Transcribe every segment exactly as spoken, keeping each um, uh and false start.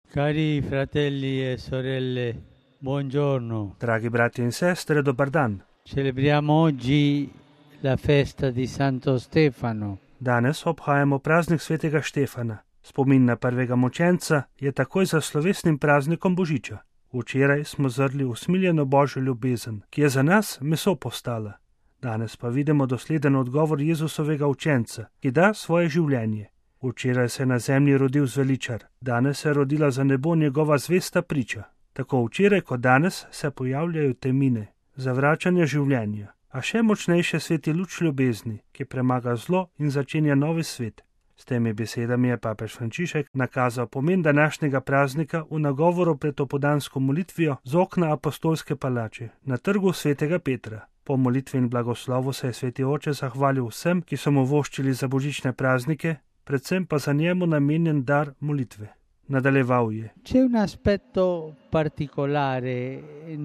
Cari fratelli e sorelle, buongiorno. Dragi brati in sestre, dobar dan. Celebriamo oggi la festa di Santo Stefano. Danes obhajamo praznik svetega Štefana. Spomin na prvega mučenca je takoj za slovesnim praznikom Božiča. Včeraj smo zrli usmiljeno Božjo ljubezen, ki je za nas meso postala. Danes pa vidimo dosleden odgovor Jezusovega učenca, ki da svoje življenje. Včeraj se je na zemlji rodil zveličar, danes se je rodila za nebo njegova zvesta priča. Tako včeraj kot danes se pojavljajo temine, zavračanje življenja, a še močnejše sveti luč ljubezni, ki premaga zlo in začenja novi svet. S temi besedami je papež Frančišek nakazal pomen današnjega praznika v nagovoru pred opoldansko molitvijo z okna apostolske palače na trgu svetega Petra. Po molitvi in blagoslovu se je sveti oče zahvalil vsem, ki so mu voščili za božične praznike, predvsem pa za njemu namenjen dar molitve. Nadaljeval je. C'è un aspetto particolare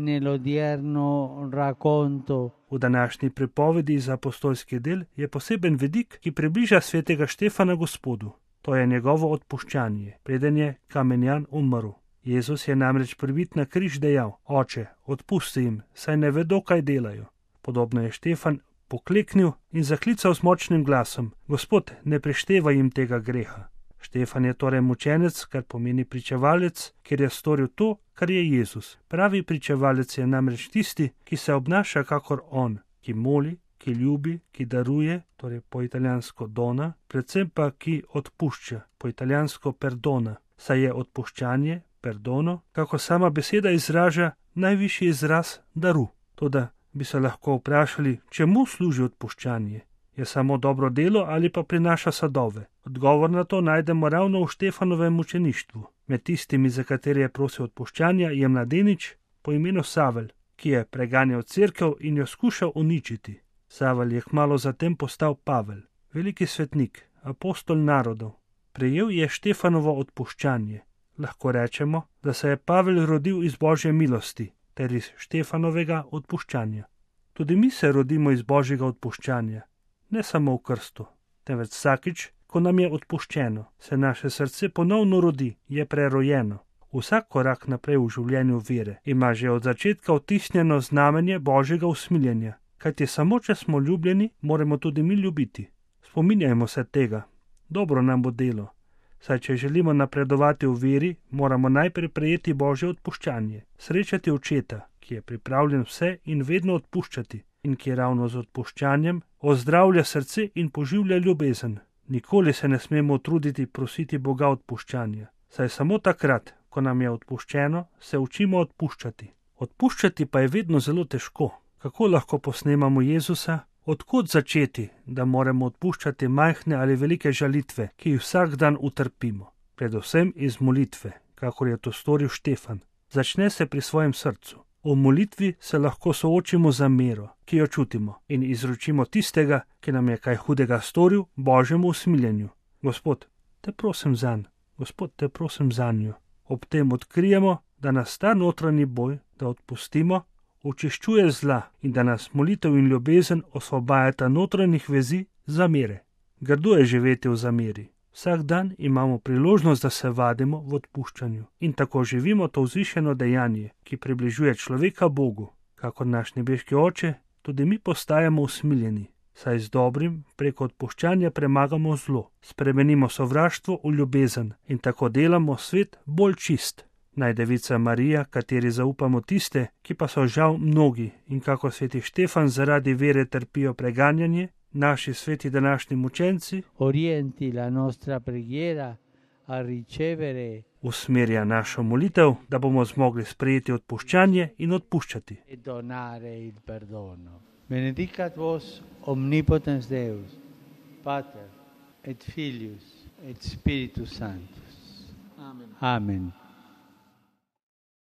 nell'odierno racconto. V današnji pripovedi iz apostolskih del je poseben vidik, ki približa svetega Štefana Gospodu. To je njegovo odpuščanje, preden je kamenjan umrl. Jezus je namreč pribit na križ dejal: Oče, odpusti jim, saj ne vedo, kaj delajo. Podobno je Štefan pokleknil in zaklical z močnim glasom: Gospod, ne preštevaj jim tega greha. Štefan je torej mučenec, kar pomeni pričevalec, ker je storil to, kar je Jezus. Pravi pričevalec je namreč tisti, ki se obnaša kakor on, ki moli, ki ljubi, ki daruje, torej po italijansko dona, predvsem pa ki odpušča, po italijansko perdona, saj je odpuščanje, perdono, kako sama beseda izraža, najvišji izraz daru. Toda bi se lahko vprašali, čemu služi odpuščanje? Je samo dobro delo ali pa prinaša sadove? Odgovor na to najdemo ravno v Štefanovem mučeništvu. Med tistimi, za katere je prosil odpuščanja, je mladenič po imenu Savel, ki je preganjal cerkev in jo skušal uničiti. Savel je kmalu zatem postal Pavel, veliki svetnik, apostol narodov. Prejel je Štefanovo odpuščanje. Lahko rečemo, da se je Pavel rodil iz Božje milosti ter iz Štefanovega odpuščanja. Tudi mi se rodimo iz Božjega odpuščanja. Ne samo v krstu, temveč vsakič, ko nam je odpuščeno, se naše srce ponovno rodi, je prerojeno. Vsak korak naprej v življenju vere ima že od začetka vtisnjeno znamenje Božjega usmiljenja, kajti samo če smo ljubljeni, moramo tudi mi ljubiti. Spominjajmo se tega, dobro nam bo delo, saj če želimo napredovati v veri, moramo najprej prejeti Božje odpuščanje, srečati očeta, ki je pripravljen vse in vedno odpuščati, in ki ravno z odpuščanjem ozdravlja srce in poživlja ljubezen. Nikoli se ne smemo truditi prositi Boga odpuščanja, saj samo takrat, ko nam je odpuščeno, se učimo odpuščati. Odpuščati pa je vedno zelo težko. Kako lahko posnemamo Jezusa? Odkot začeti, da moramo odpuščati majhne ali velike žalitve, ki jih vsak dan utrpimo? Predvsem iz molitve, kakor je to storil Štefan. Začne se pri svojem srcu. V molitvi se lahko soočimo z zamero, ki jo čutimo, in izročimo tistega, ki nam je kaj hudega storil, Božjemu usmiljenju. Gospod, te prosim zanj, Gospod, te prosim zanjo. Ob tem odkrijemo, da nas ta notranji boj, da odpustimo, očiščuje zla in da nas molitev in ljubezen osvobajata notranjih vezi zamere. Grdo je živeti v zameri. Vsak dan imamo priložnost, da se vadimo v odpuščanju in tako živimo to vzvišeno dejanje, ki približuje človeka Bogu. Kakor naš nebeški oče, tudi mi postajamo usmiljeni, saj z dobrim preko odpuščanja premagamo zlo, spremenimo sovraštvo v ljubezen in tako delamo svet bolj čist. Naj Devica Marija, kateri zaupamo tiste, ki pa so žal mnogi in kako sveti Štefan zaradi vere trpijo preganjanje, naši sveti današnji mučenci, Orienti la nostra preghiera a ricevere, usmerja našo molitev, da bomo zmogli sprejeti odpuščanje in odpuščati. e donare il perdono. Benedicat vos omnipotens Deus, Pater et Filius et Spiritus Sanctus. Amen. Amen.